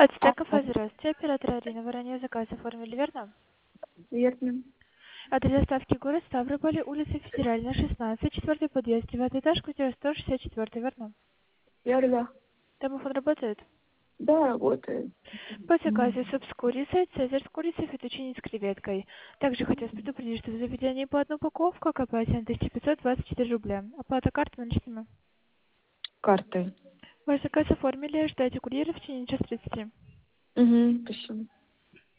Ацтеков, здравствуйте. Оператор Арина. Вы ранее заказ оформили, верно? Верно. Адрес доставки город Ставрополь, улица Федеральная, 16, четвертый подъезд, 9 этаж, квартира 164, верно? Верно. Домофон работает? Да, работает. По заказу суп с курицей, цезарь с курицей, фетучини с креветкой. Также хотелось предупредить, что в заведении по одну упаковку КП 7524 рубля. Оплата карты наличными. Картой. Ваш заказ оформили, ждайте курьера в течение часа 30. Угу, спасибо.